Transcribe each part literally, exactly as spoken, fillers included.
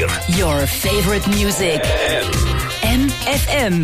vier. Your favorite music. M F M.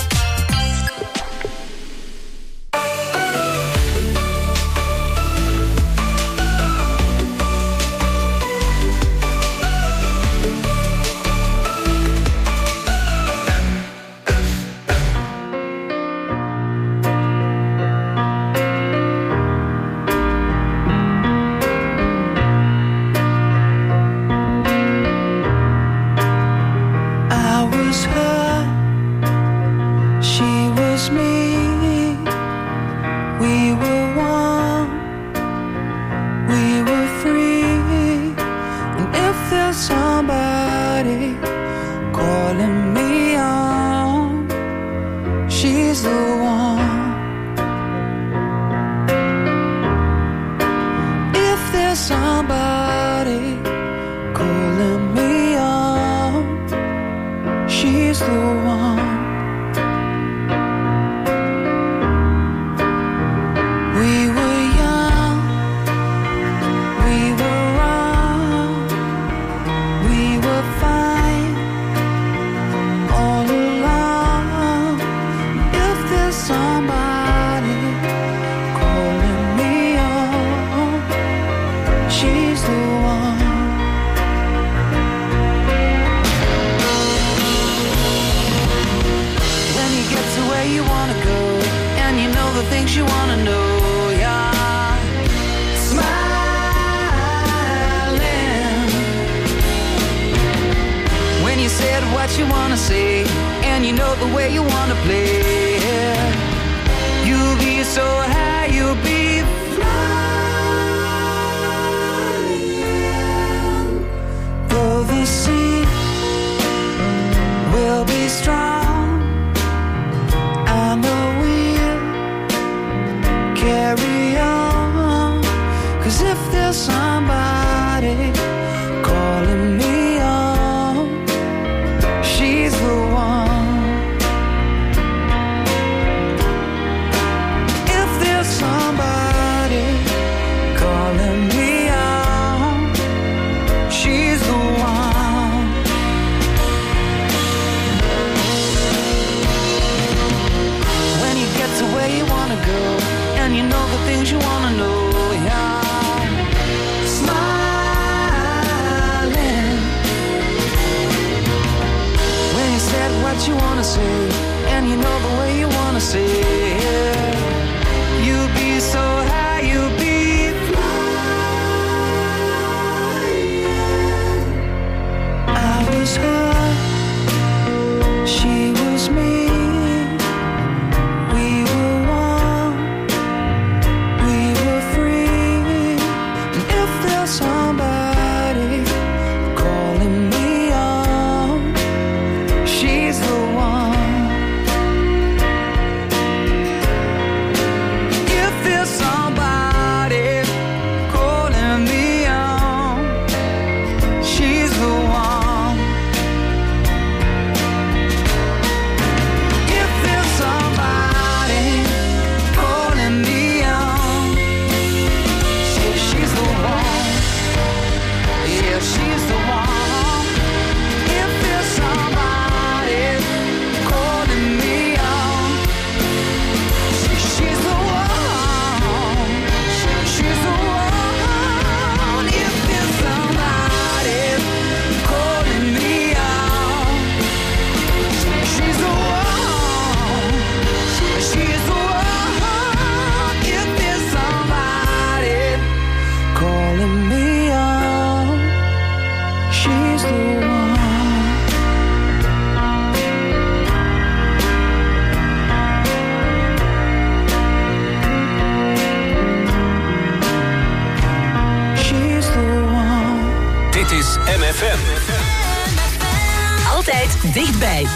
Dichtbij.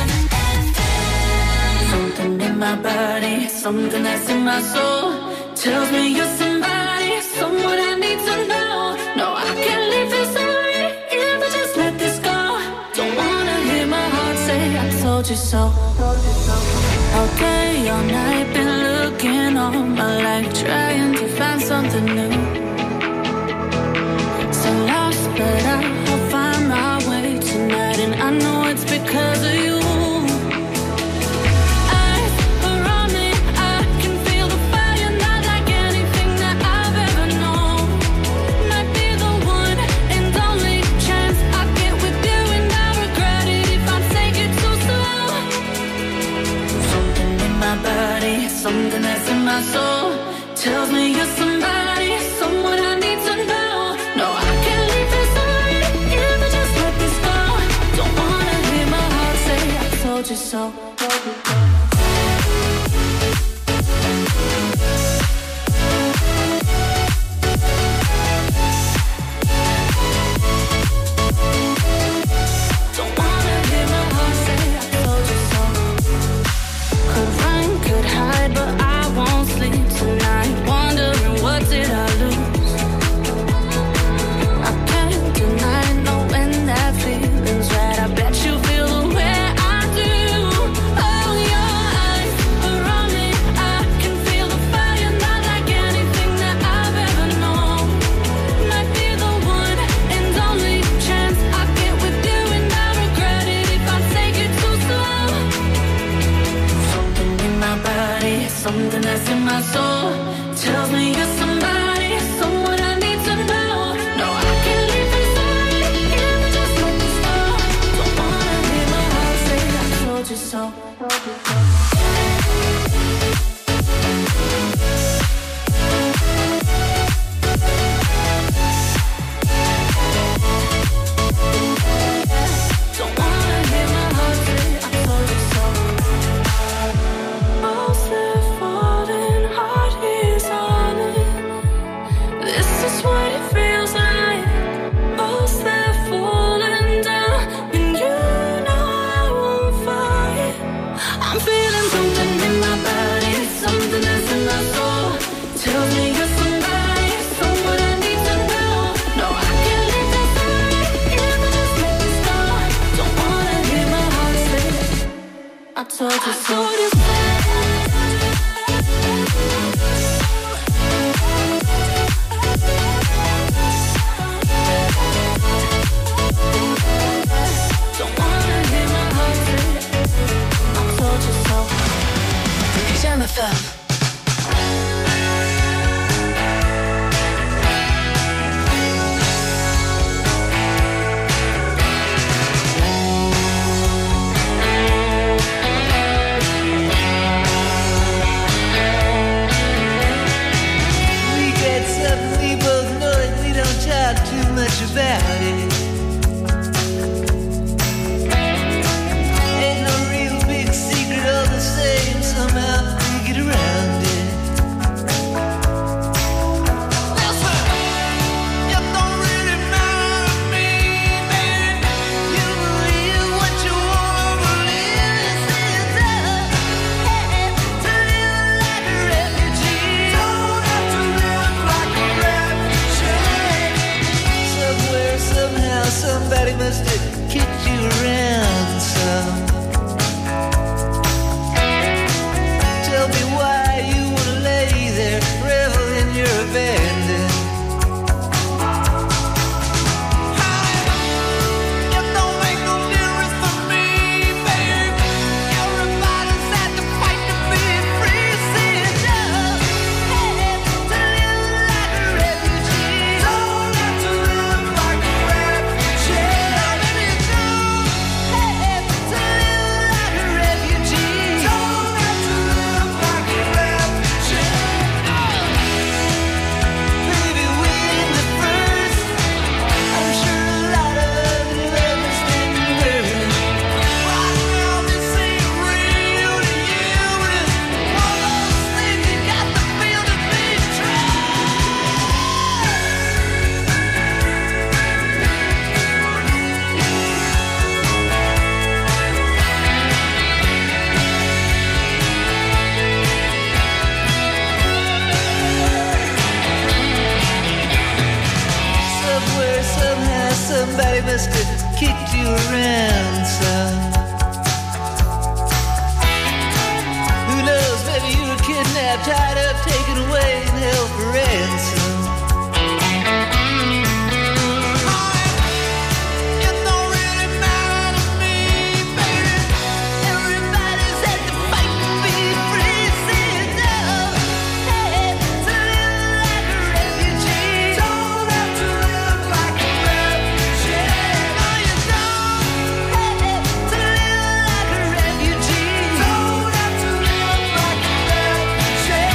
Something in my body, something that's in my soul tells me you're somebody, someone I need to know. No, I can't leave this already if I just let this go. Don't wanna hear my heart say I told you so. All day, all night, been looking all my life, trying to find something new. So lost, but I'll find my way to that's in my soul tells me you're somebody, someone I need to know. No, I can't leave this already if I just let this go. Don't wanna hear my heart say I told you so. Something that's in my soul tells me you're somebody, someone I need to know. No, I can't leave this already if I just let this go. Don't wanna hear my heart say I told you so. Told you so. I told you so. Don't wanna hear my heart say I told you so. J'aime faire. Much about it. Ain't no real big secret, all the same. Somehow we get around it. Listen, you don't really matter to me, baby. You believe what you wanna believe. It's up, hey, to live like a refugee. Don't have to live like a refugee. Somewhere, somehow, somebody must have kicked you around some. Tell me why you wanna lay there, revel in your abandon. It don't make no difference to me, baby. Everybody's had to fight to be free. See it down, hey, to live like a refugee. Don't have to live like a refugee. Now maybe you do, hey, to live like a refugee. Don't have to live like a refugee. Baby, we're the first. I'm sure a lot of other lovers didn't burn. Right now this ain't real to you, but it's one of those things you got to feel to be true. Somewhere, somehow, somebody must have kicked you around some. Who knows, maybe you were kidnapped, tied up, taken away, and held for ransom. It don't really matter to me, baby. Everybody's had to fight to be free. See it down, hey, to live like a refugee. Don't have to live like a refugee. No, you don't, hey, to live like a refugee. Don't have to live like a refugee.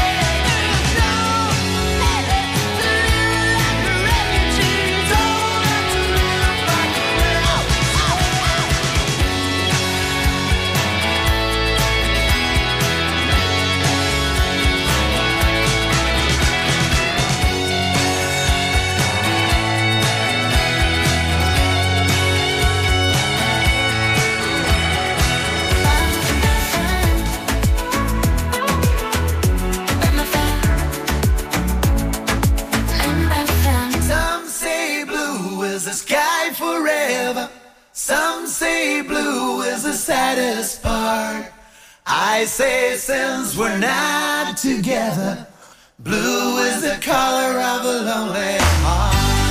Some say blue is the saddest part. I say since we're not together, blue is the color of a lonely heart.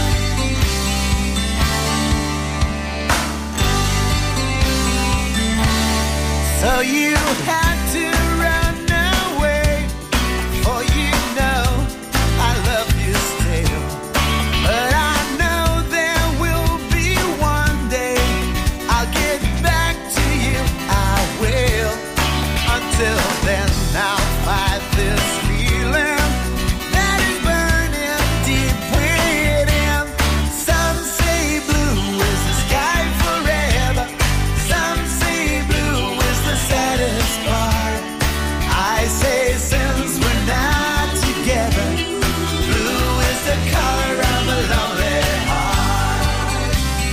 So you had to run away, for you know I love you still. But I know there will be one day I'll get back to you, I will. Until then I'll fight this feeling that is burning deep within. Some say blue is the sky forever. Some say blue is the saddest part. I say since we're not together, blue is the color of a lonely heart.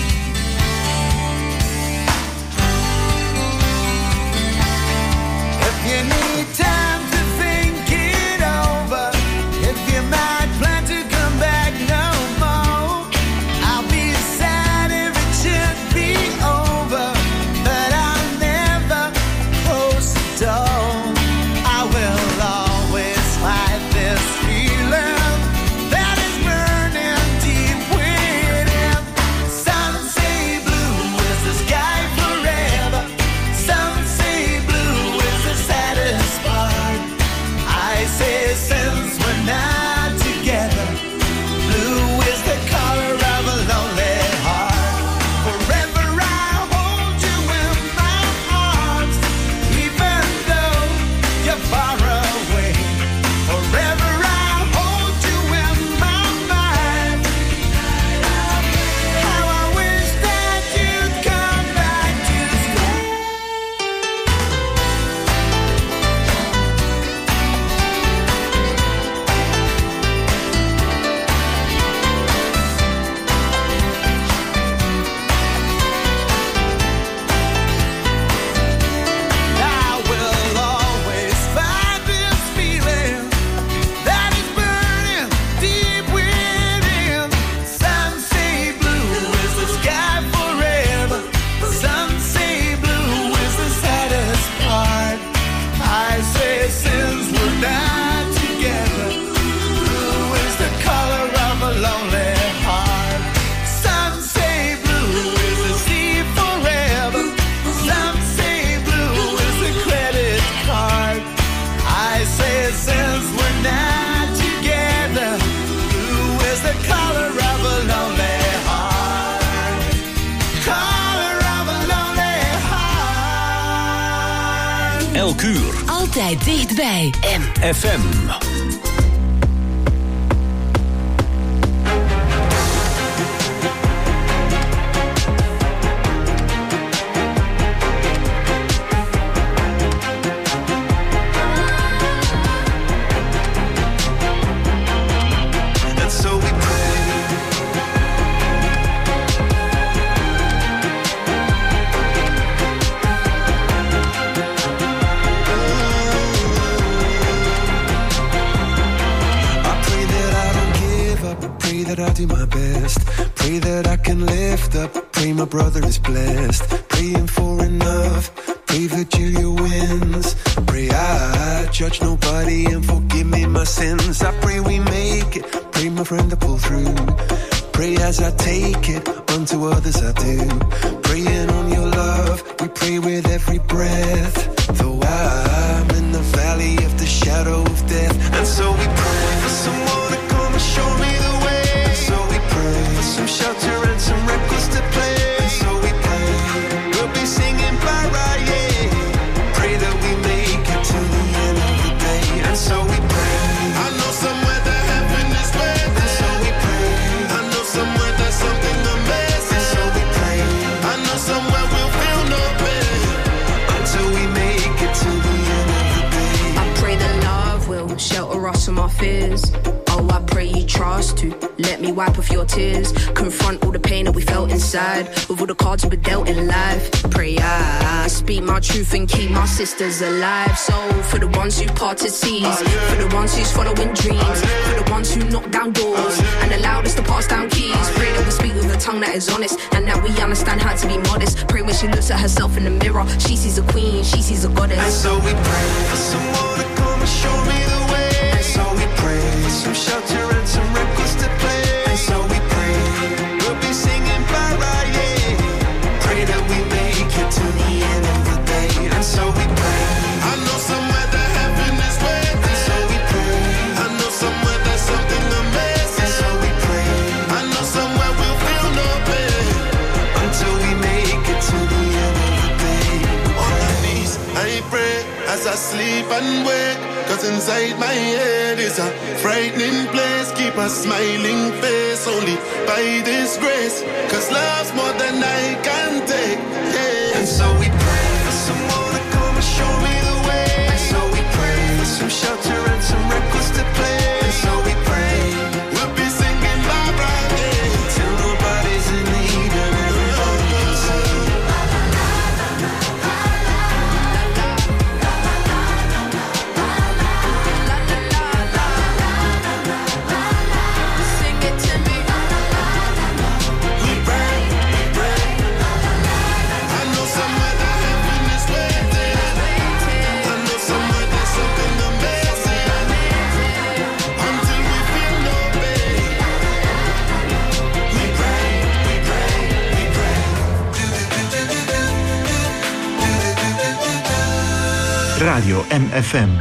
If you need time to think it over, if you might plan to come back no more, I'll be sad if it should be over, but I'll never close the door. I will always fight this feeling that is burning deep within. Some say blue is the sky forever. Some say blue is the saddest part. I say since we're not together, blue is the color of a lonely heart. Forever I hold you in my arms, even though you're far away. Forever I hold you in my mind. How I wish that you'd come back to stay. I will always fight this feeling that is burning deep within. Some say blue is the sky forever. Some say blue is the saddest part. I say since we're not together, blue is the color of a lonely heart. Some say blue is the sea forever. Some say blue is the credit card. I say since we're not together, blue is the color of a lonely heart. Color of a lonely heart. Elk uur. Altijd dichtbij. M. F M. And so we pray. I pray that I don't give up. I pray that I do my best. Pray that I can lift up. Pray my brother is blessed. Praying for enough. Pray Virgilia wins. Pray I judge nobody and forgive me my sins. I pray we make it. Pray my friend to pull through. Pray as I take it, unto others I do. Praying on your love, we pray with every breath. Though I'm in the valley of the shadow of death. And so we pray for someone to come and show me the way. And so we pray for some shelter and some records to play. And so we pray we'll be singing bye bye, yeah. Pray that we make it to the end of the day. And so we pray. I know somewhere that heaven is waiting. And so we pray. I know somewhere there's something amazing. And so we pray. I know somewhere we'll feel no pain until we make it to the end of the day. I pray that love will shelter us from our fears. Oh, I pray you trust to let me wipe off your tears. Confront all the pain that we felt inside with all the cards we dealt in life. Pray I speak my truth and keep my sisters alive. So for the ones who parted seas, for the ones who's following dreams, for the ones who knock down doors and allowed us to pass down keys. Pray that we speak with a tongue that is honest, and that we understand how to be modest. Pray when she looks at herself in the mirror, she sees a queen, she sees a goddess. And so we pray for someone to come and show me the way. And so we pray for some shelter and some records to play. And so we pray we'll be singing para, yeah. Pray that we make it to the end of the day. And so we pray. I know somewhere that heaven is waiting. And so we pray. I know somewhere there's something amazing. And so we pray. I know somewhere we'll feel no pain until we make it to the end of the day. On my knees, I pray as I sleep and wake. Cause inside my head is a frightening place. Keep a smiling face only by this grace. Cause love's more than I can take, yeah. And so we pray for someone to come and show me the way. And so we pray for some shelter and some records to play. And so we pray we'll be singing Barbara, yeah, till nobody's in need and everybody can sing. Sing it to me. We pray, we pray. I know somewhere that heaven is waiting. I know somewhere there's something amazing. Until we feel no pain. We pray, we pray, we pray. Radio M F M.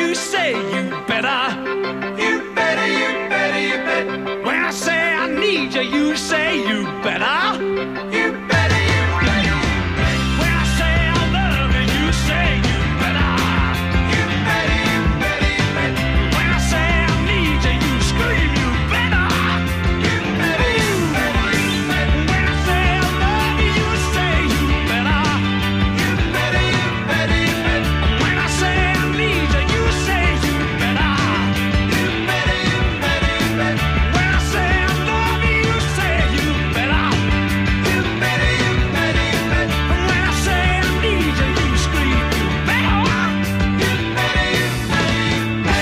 you say you better. You better, you better, you better. When I say I need you, you say you better. You better, you better. When I say I love you, you say you better. You better, you better, you better. When I say I need you, you scream you better. You better, you better, you better. When I say I love you, you say you better. You better, you better, you better. When I say I need you, you say you better. You better, you better, you better. When I say I love you, you say you better. You better, you better, you better. When I say I need you, you scream you better. You better, you better, you better.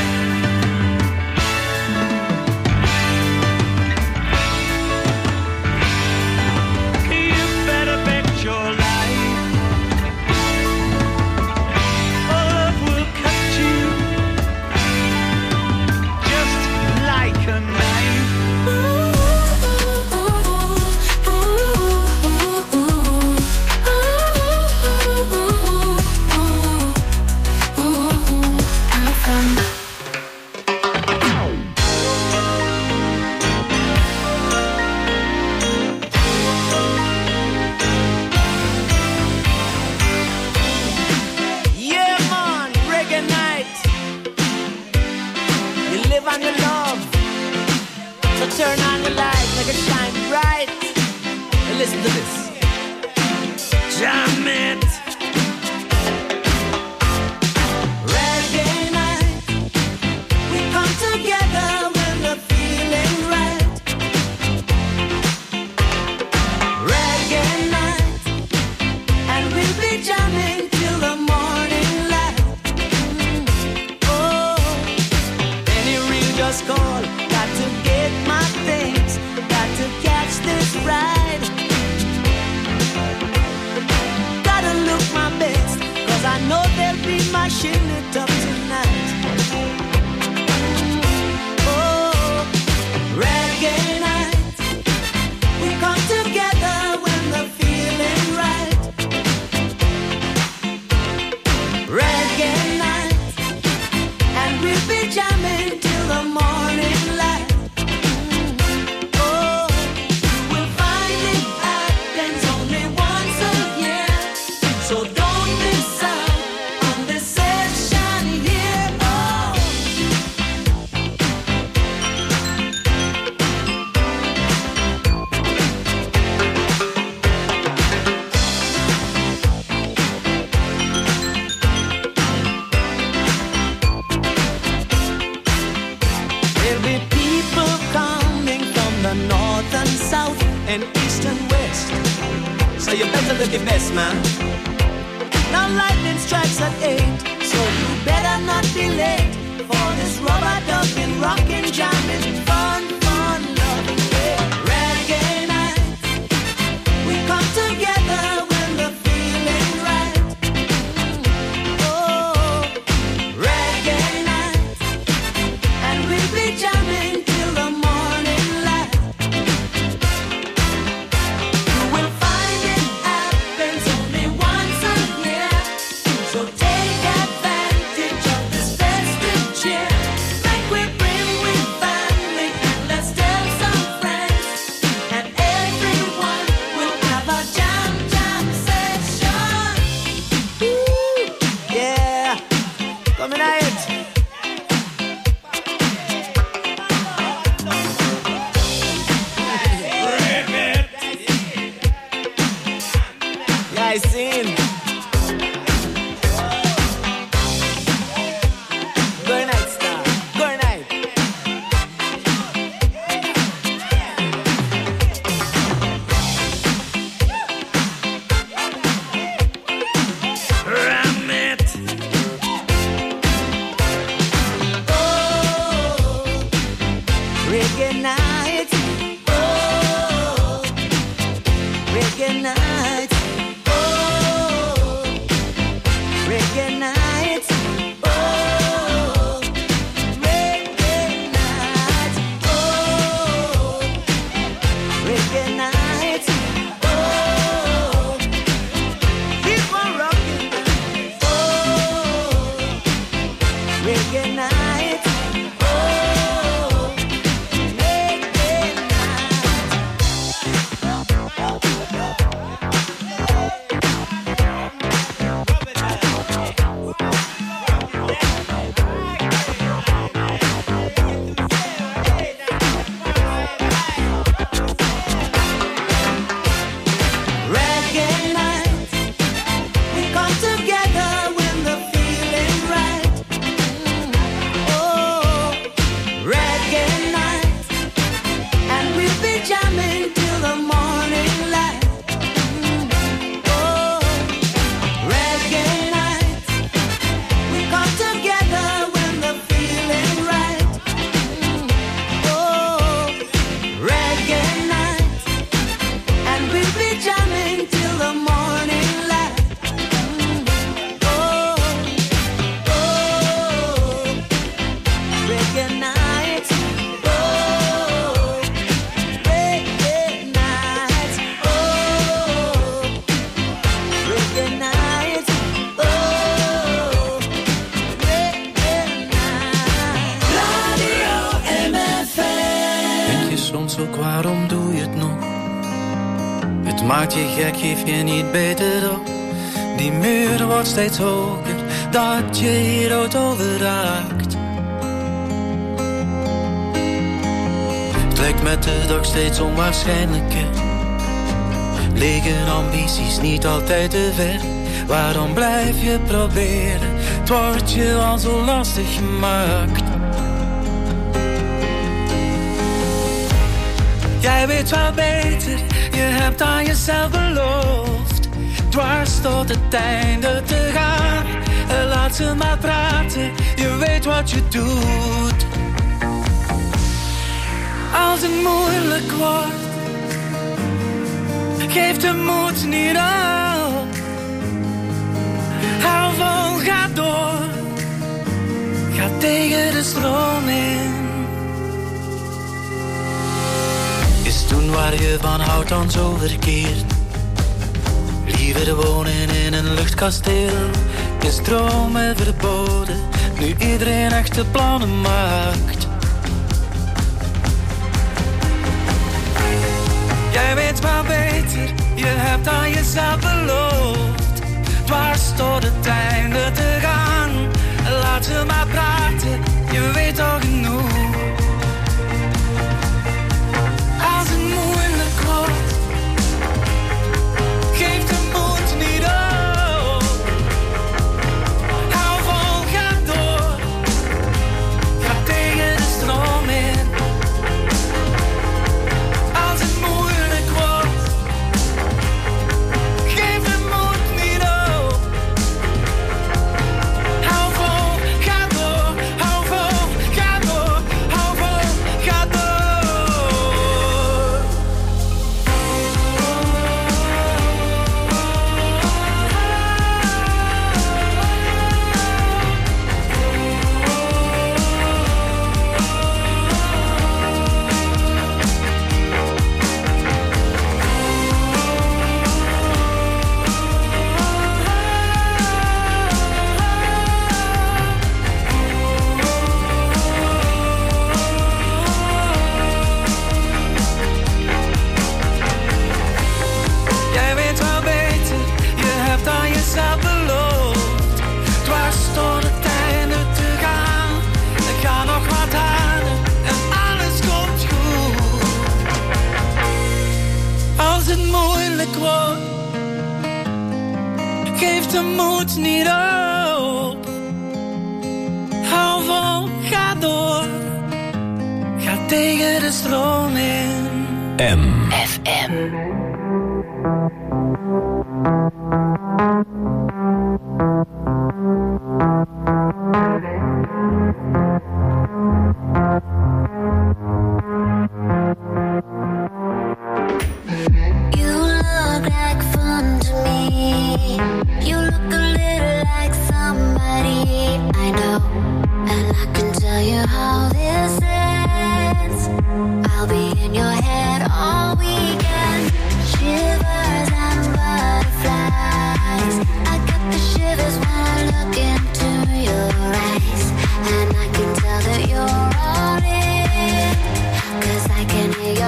You better bet your life. Love will cut you just like a knife. Yeah, man, reggae night. You live on your love, so turn on the light, make it shine bright. And listen to this. Jam it. Reggae night, we come together when we're feeling right. Reggae night, and we'll be jamming till the morning light. Oh, any real just call. Got to get my things, got to catch this ride. Gotta look my best, cause I know they'll be mashing it up tonight. Oh, reggae night, we come together when the feeling right. Reggae night, and we'll be jamming till the morning light. Oh, you will find it happens only once a year, so don't miss out on this session here. Oh. There'll be people coming from the north and south and east and west, so you better live your best, man. Now lightning strikes at eight, so you better not be late for this rubber ducking, rockin', jamming, fun, fun, loving day. Reggae night, we come together when the feeling right. Oh, reggae night, and we'll be jamming till the morning light. You will find it happens only once a year, so take advantage of maakt je gek, geef je niet beter op. Die muur wordt steeds hoger, dat je hier ooit over raakt. Het lijkt met de dag steeds onwaarschijnlijker. Liggen ambities niet altijd te ver? Waarom blijf je proberen? Het wordt je al zo lastig gemaakt. Jij weet wel beter, je hebt aan jezelf beloofd dwars tot het einde te gaan. Laat ze maar praten, je weet wat je doet. Als het moeilijk wordt, geef de moed niet op. Hou vol, ga door, ga tegen de stroom in. Is toen waar je van houdt dan zo verkeerd? Liever wonen in een luchtkasteel. Is dromen verboden, nu iedereen echte plannen maakt. Jij weet maar beter, je hebt aan jezelf beloofd dwars tot het einde te gaan. Laat ze maar praten, je weet al genoeg. Als het moeilijk wordt, geef de moed niet op. Hou vol, ga door, ga tegen de stroom in. Als het moeilijk wordt, geef de moed niet op. Hou vol, ga door, hou vol, ga door, hou vol, ga door. Jij weet wel beter, je hebt aan jezelf beloofd dwars tot het einde te gaan. Ik ga nog wat harder en alles komt goed. Als het moeilijk wordt, geef de moed niet op. Hou vol, ga door, ga tegen de stroom in. M. F M. You look like fun to me. You look a little like somebody I know, and I can tell you how this ends. I'll be in your head all weekend. Shivers and butterflies. I get the shivers when I look into your eyes, and I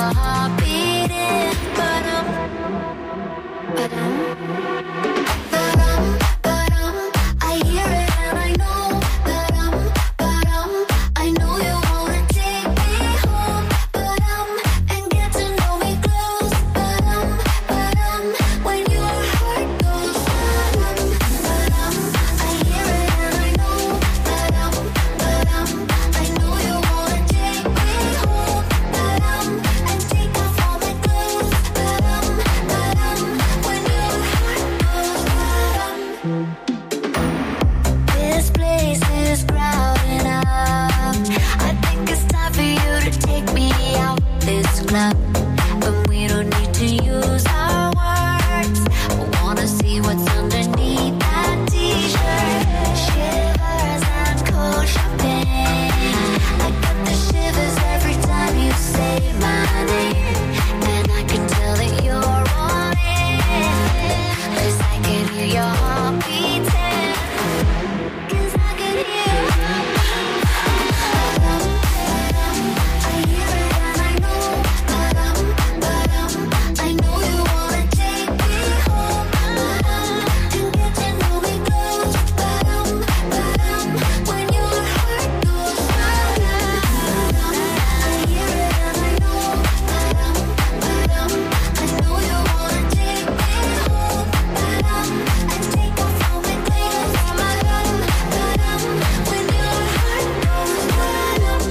your heart beating. Ba-dum, ba-dum, ba-dum, ba-dum. I hear it and I know. Ba-dum, ba-dum. I know you wanna take me home. Ba-dum, and get to know me close. Ba-dum, ba-dum. When your heart goes ba-dum, ba-dum. I hear it and I know. Ba-dum, ba-dum. I know you wanna take me home. Ba-dum, and take off all my clothes. Ba-dum, ba-dum. When your heart goes ba-dum. This place is crowded up. I think it's time for you to take me out this club. But we don't need to use our words. I wanna see what's underneath that t-shirt. Shivers and cold champagne. I get the shivers every time you say my name. And I can tell that you're on it. 'Cause I can hear your heart beating. 'Cause I can hear. Ba-dum, ba-dum. I hear it and I know. Ba-dum, ba-dum. I know you wanna take me home. Ba-dum, and get to know me close. Ba-dum, ba-dum. When your heart goes ba-dum, ba-dum. I hear it and I know. Ba-dum, ba-dum. I know you wanna take me home. Ba-dum, and take off all my clothes. Ba-dum, ba-dum. When your heart goes ba-dum.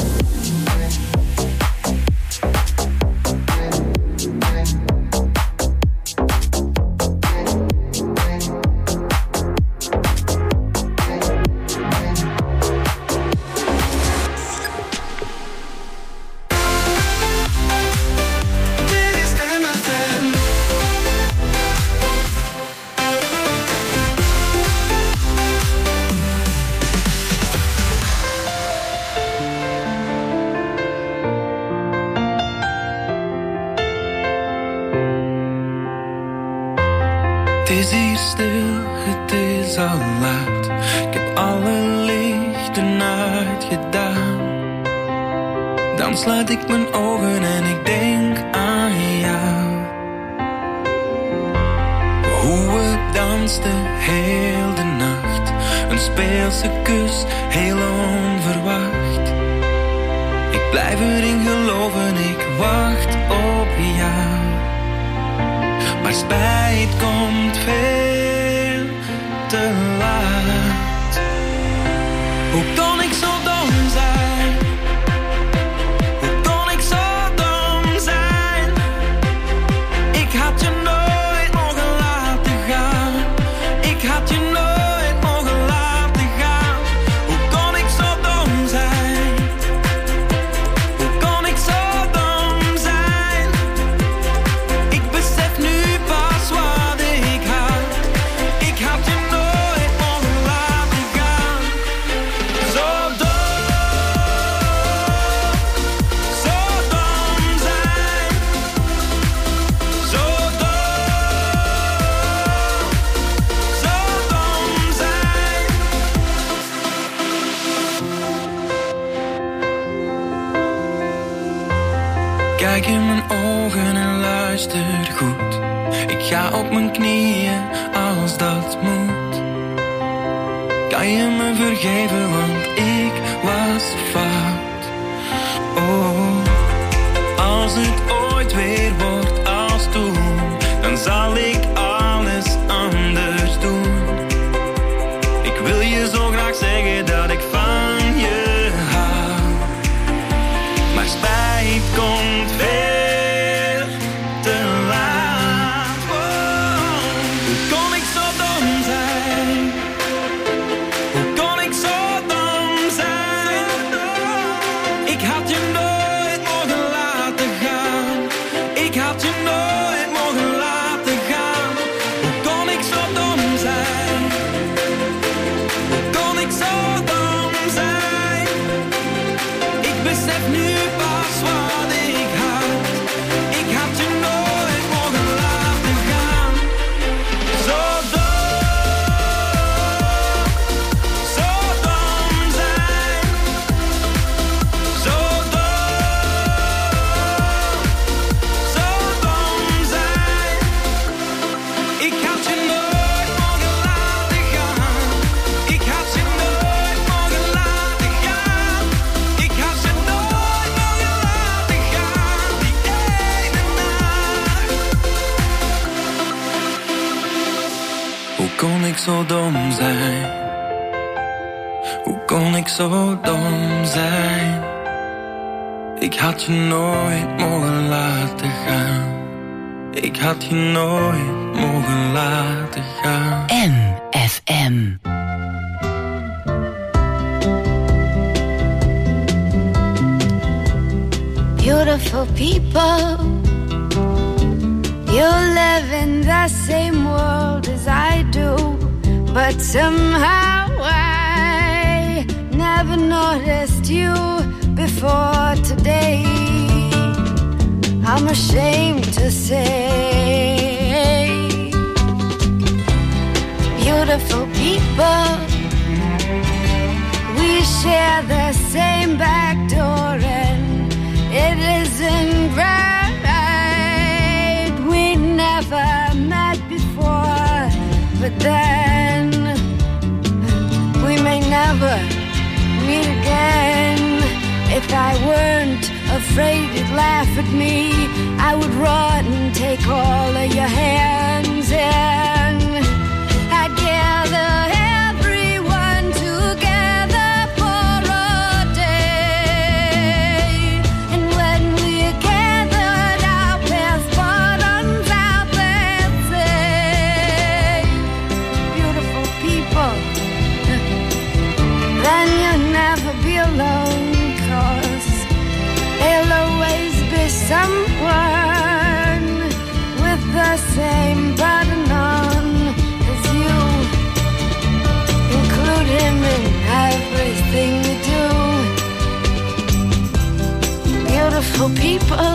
Dit is M F M. Het is hier stil, het is al laat. Ik heb alle lichten uitgedaan. Dan sluit ik mijn ogen en ik denk aan jou. Hoe we dansten heel de nacht. Een speelse kus, heel onverwacht. Ik blijf erin geloven, ik wacht op jou. Maar spijt komt veel te laat. Hoe kon ik zo dom zijn? Hoe kon ik zo dom zijn? Ik had je nooit mogen laten gaan. Ik had je nooit mogen laten gaan. Hoe kon ik zo dom zijn? Hoe kon ik zo dom zijn? Ik besef nu pas wat ik had. Ik had je nooit mogen laten gaan. Zo dom, zo dom zijn. Zo dom, zo dom zijn. Kijk in mijn ogen en luister goed. Ik ga op mijn knieën als dat moet. Kan je me vergeven, want ik was fout. Oh, als het ooit weer wordt als toen, dan zal ik alles anders doen. Ik wil je zo graag zeggen dat ik van je hou. Maar spijt komt veel te laat. Wow. Hoe kon ik zo dom zijn? Hoe kon ik zo dom zijn? Ik had je nooit mogen laten gaan. Ik had je nooit mogen laten gaan. Hoe kon ik zo dom zijn? Hoe kon ik zo dom zijn? Ik besef nu pas wat ik had. Ik had je nooit mogen laten gaan. Zo dom, zo dom zijn. Zo dom, zo dom zijn? Hoe kon ik zo dom zijn? Ik had je nooit mogen laten gaan. Ik had je nooit mogen laten gaan. M F M. Beautiful people, you live in the same world as I do, but somehow I never noticed you before today. I'm ashamed to say, beautiful people, we share the same back door and it isn't right. We never met before, but then we may never meet again. If I weren't afraid you'd laugh at me, I would run and take all of your hands and I'd gather everyone together for a day. And when we're gathered, I'll pass buttons out that say, beautiful people, then you'll never be alone. There'll always be someone with the same button on as you. Include him in everything you do. Beautiful people,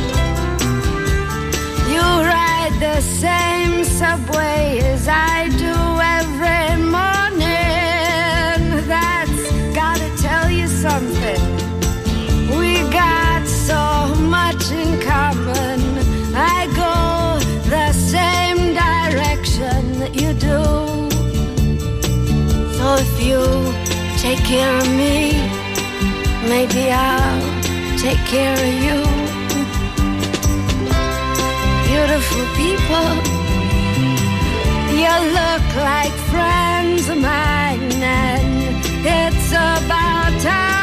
you ride the same subway as I do every morning. That's gotta tell you something. We got so much in common. I go the same direction that you do. So if you take care of me, maybe I'll take care of you. Beautiful people, you look like friends of mine, and it's about time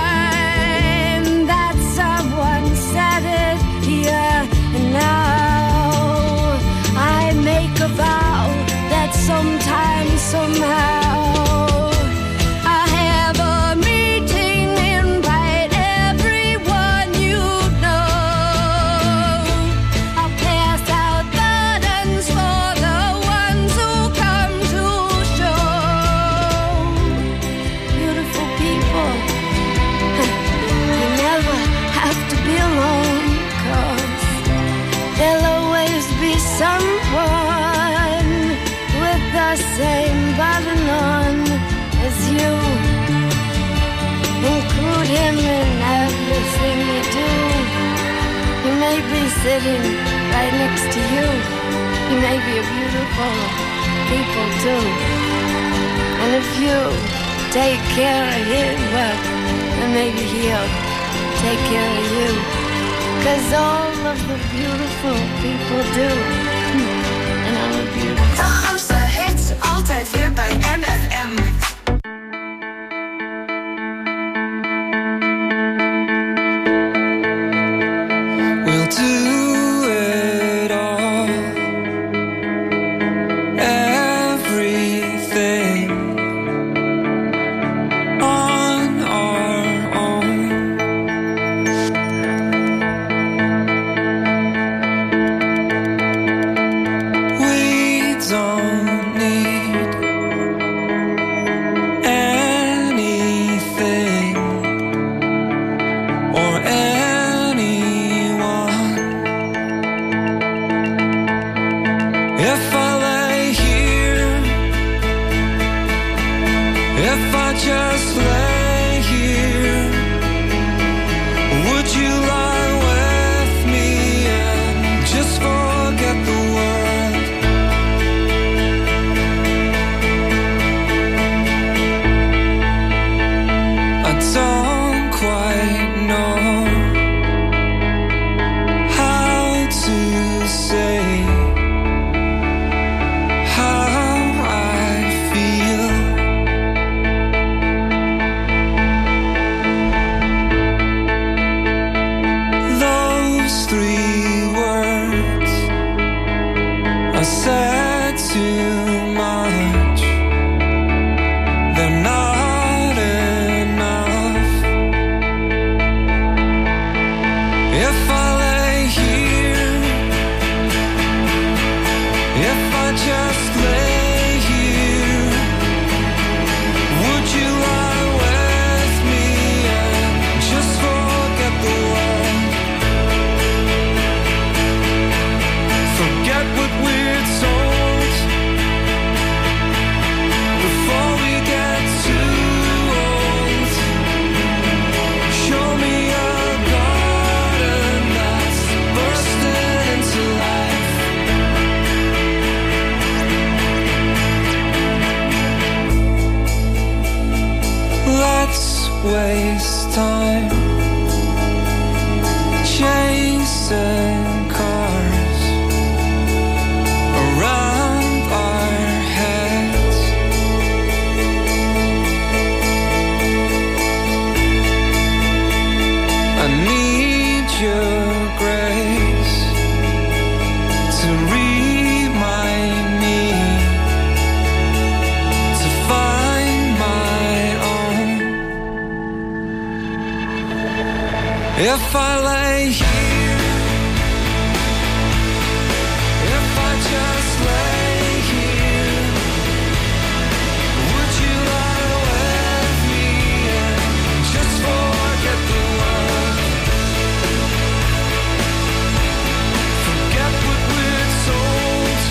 said it here and now. I make a vow that sometime, somehow, I'll have a meeting, invite everyone you know. I'll pass out buttons for the ones who come to show. Beautiful people, you never have to be alone, 'cause there'll always be someone with the same button on as you. Include him in everything you do. He may be sitting right next to you. He may be a beautiful people too. And if you take care of him, well, then maybe he'll take care of you, 'cause all of the beautiful people do. And I'm a beautiful. De grootste hits, altijd weer bij M F M. We'll do it all, everything on our own. We don't need waste time chasing cars around our heads. I need your grace to remind me to find my own. If I lay here, if I just lay here, would you lie with me and just forget the world? Forget what we're told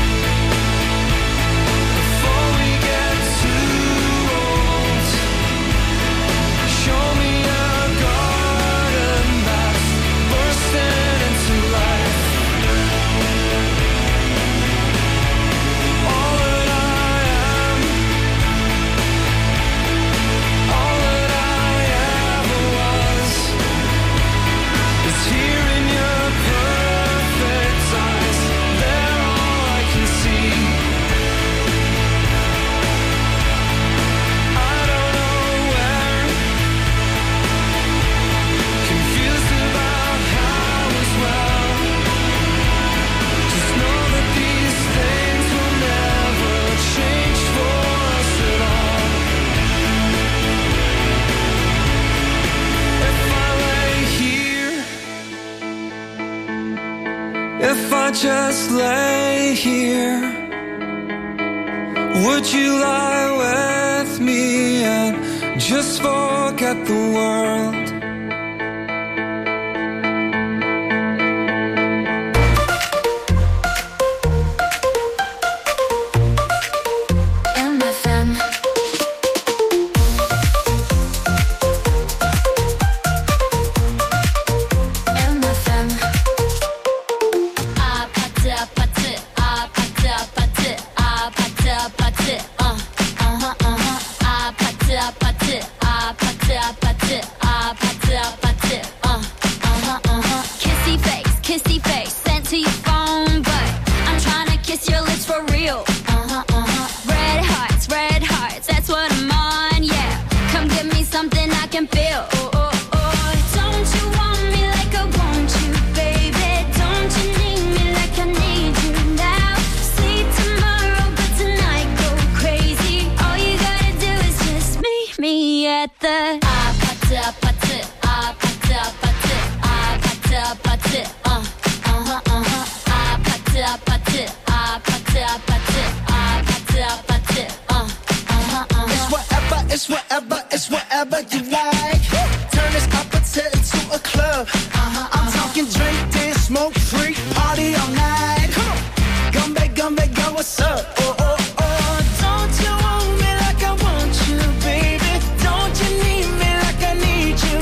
before we get too old. Show me a garden that's bursting into life. All that I am, all that I ever was, is here in your perfect eyes. They're all I can see. I don't know where, confused about how as well. Just know that these things will never change for us at all. If I lay here, if I just lay here, would you lie with me and just forget the world? M F M. M F M. Ah, pata, pata, ah, pata, pata, ah, pata, pata, uh, uh-huh, uh-huh. Ah, pata, pata, ah, pata, pata, ah, pata, pata, uh, uh-huh, uh-huh. Kissy face, kissy face, sent to your phone, but I'm trying to kiss your lips for real. Uh-huh, uh-huh. Red hearts, red hearts, that's what I'm on, yeah. Come give me something I can feel. Oh, oh, oh. Don't you want me like I want you, baby? Don't you need me like I need you now? Sleep tomorrow, but tonight go crazy. All you gotta do is just meet me at the ah, pata, pata, ah, pata, pata, ah, pata, pata, uh, uh-huh, uh-huh. Ah, pata, pata, ah, pata, pata, ah, pata, pata, uh, uh-huh, uh-huh. It's whatever, it's whatever, it's whatever you like. Turn this appetite into a club. Uh-huh, I'm talking drink, dance, smoke, freak, party all night. Come on, gumbe, gumbe, go, what's up? Oh, oh, oh, don't you want me like I want you, baby? Don't you need me like I need you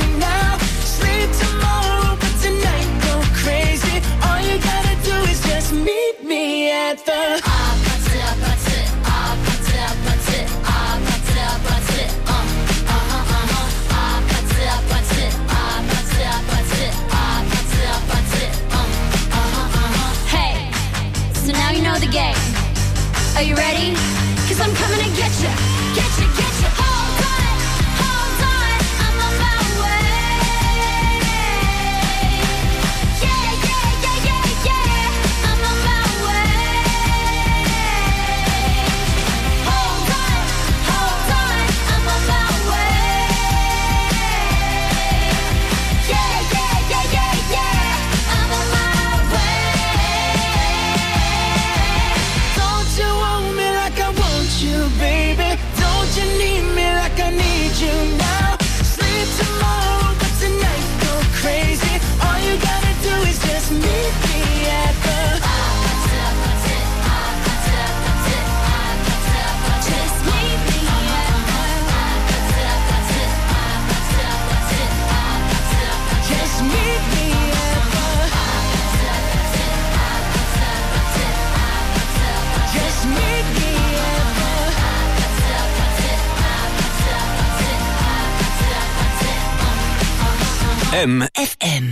M F M.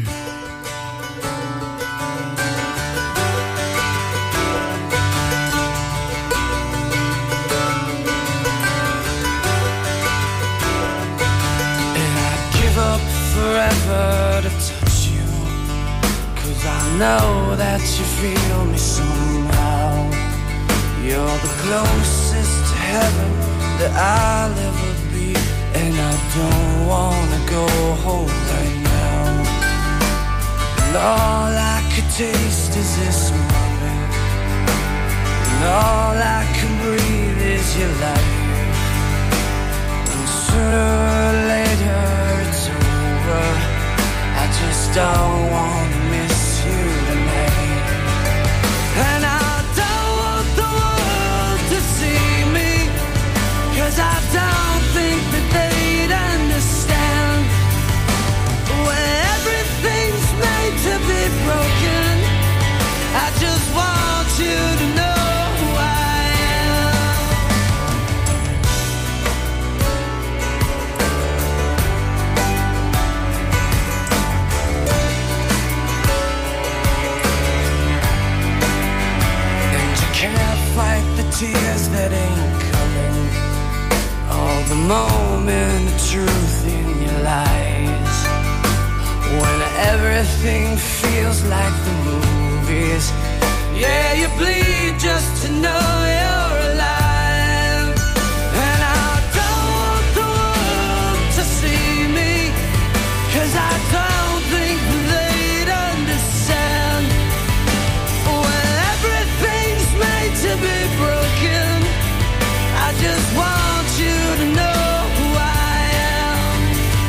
Forever to touch you, 'cause I know that you feel me somehow. You're the closest to heaven that I'll ever be, and I don't wanna go home right now. And all I could taste is this moment, and all I can breathe is your light. And sooner or later it's over, I just don't wanna miss you tonight. And I don't want the world to see me, 'cause I don't think that they'd understand. When everything's made to be broken, I just want you to know who I am. Can't fight the tears that ain't coming, all the moment of truth in your lies. When everything feels like the movies, yeah, you bleed just to know you're alive. And I don't want the world to see me, 'cause I don't think they'd understand. When everything's made to be broken, I just want you to know who I am.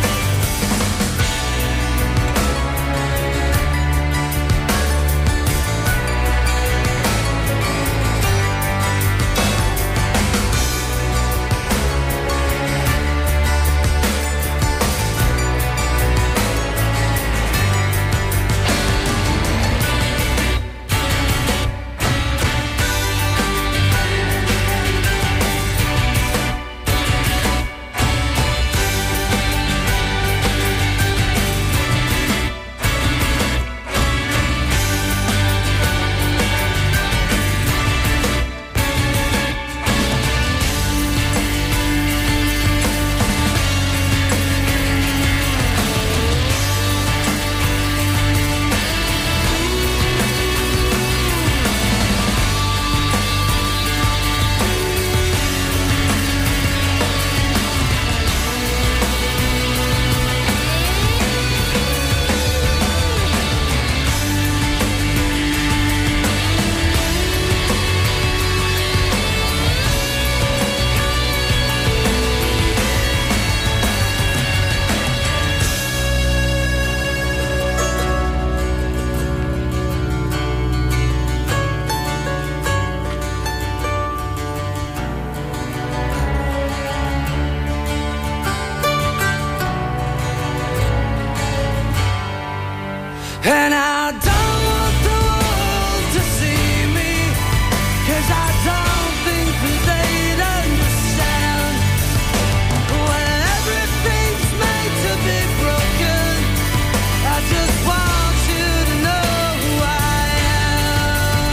And I don't want the world to see me, 'cause I don't think that they'd understand. When everything's made to be broken, I just want you to know who I am.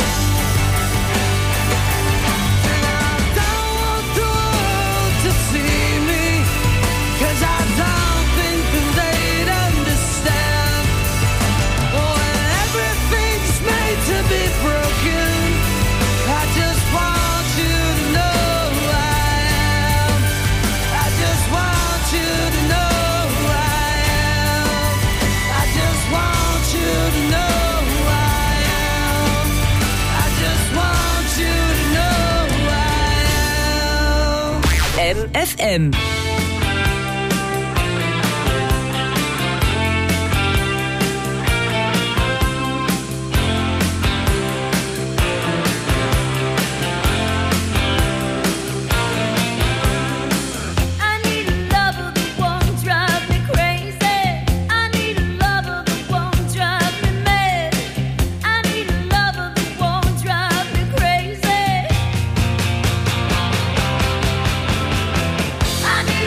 And I don't want the world to see me, 'cause I don't think that they'd understand. When everything's made to be broken, I just want you to know who I am. I just want you to know who I am. I just want you to know who I am. I just want you to know who I am. M F M. I need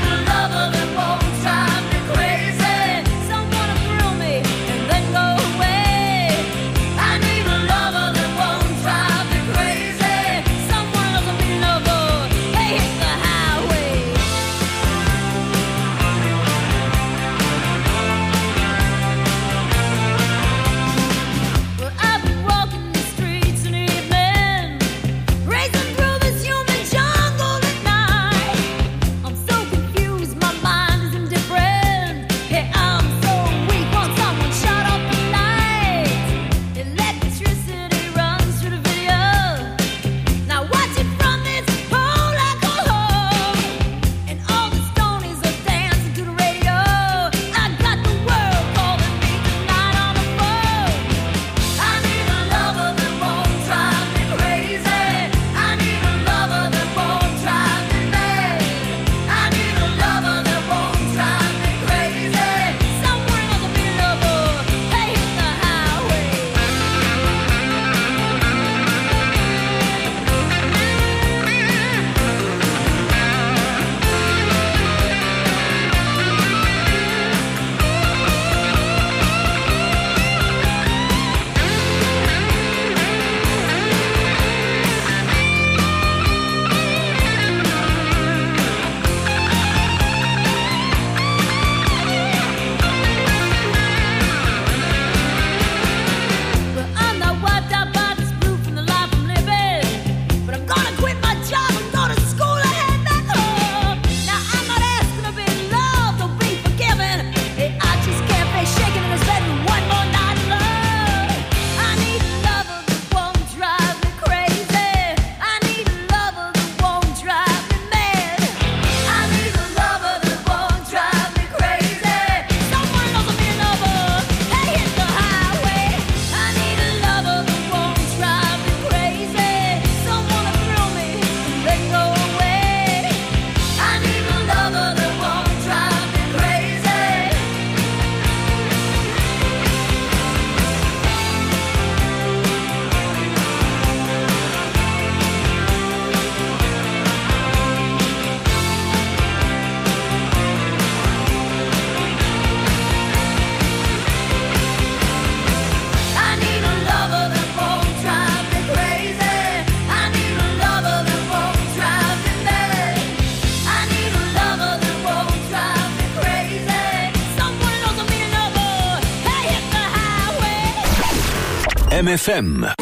M F M. I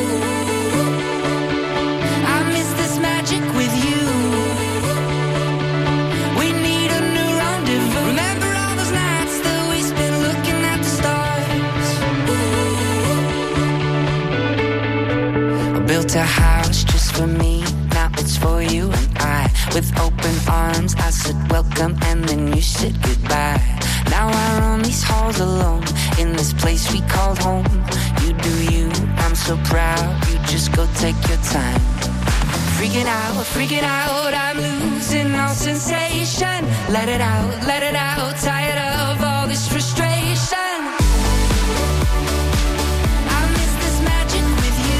miss this magic with you. We need a new rendezvous. Remember all those nights that we spent looking at the stars. I built a house just for me. Now it's for you and I. With open arms I said welcome and then you said goodbye. Now I roam these halls alone in this place we called home. You do you, I'm so proud. You just go take your time. Freaking out, freaking out, I'm losing all sensation. Let it out, let it out, tired of all this frustration. I miss this magic with you.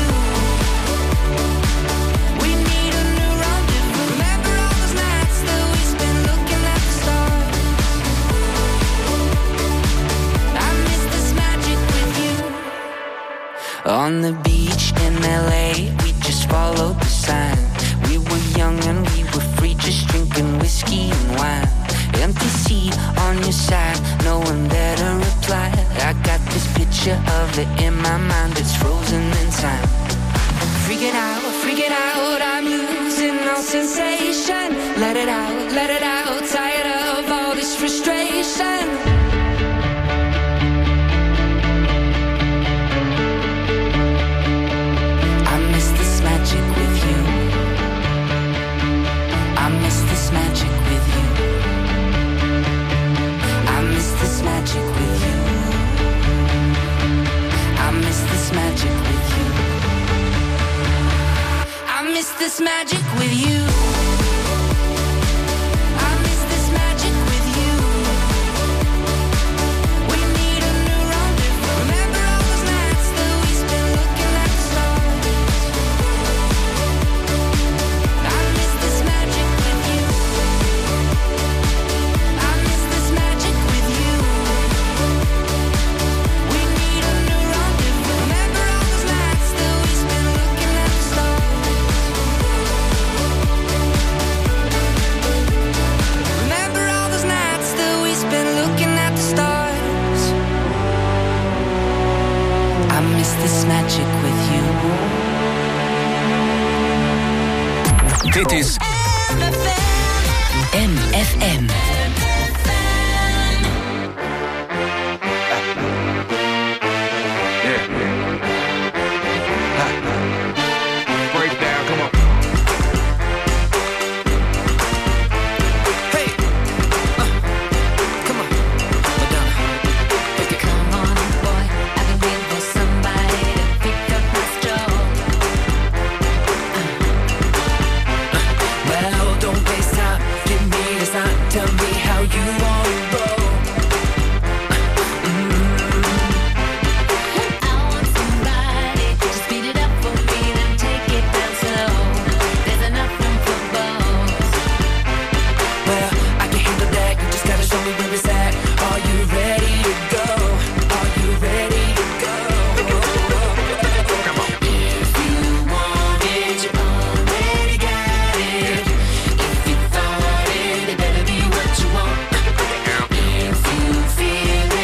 We need a new rendezvous. Remember all those nights that we spent looking at the stars. I miss this magic with you. On the beach in L A, we just followed the sign. We were young and we were free, just drinking whiskey and wine. Empty seat on your side, no one there to reply. I got this picture of it in my mind, it's frozen in time. Freaking out, freaking out, I'm losing all sensation. Let it out, let it out, tired of all this frustration. I miss this magic with you. I miss this magic with you. I miss this magic with you. I miss this magic with you. I miss this magic with you. I miss this magic with you. We need a new rendezvous. Remember all those nights that we spent looking at the stars. I miss this magic with you. I miss this magic with you. We need a new rendezvous. Remember all those nights that we spent looking at the stars. Remember all those nights that we spent looking at the stars. I miss this magic with you. Dit is M F M.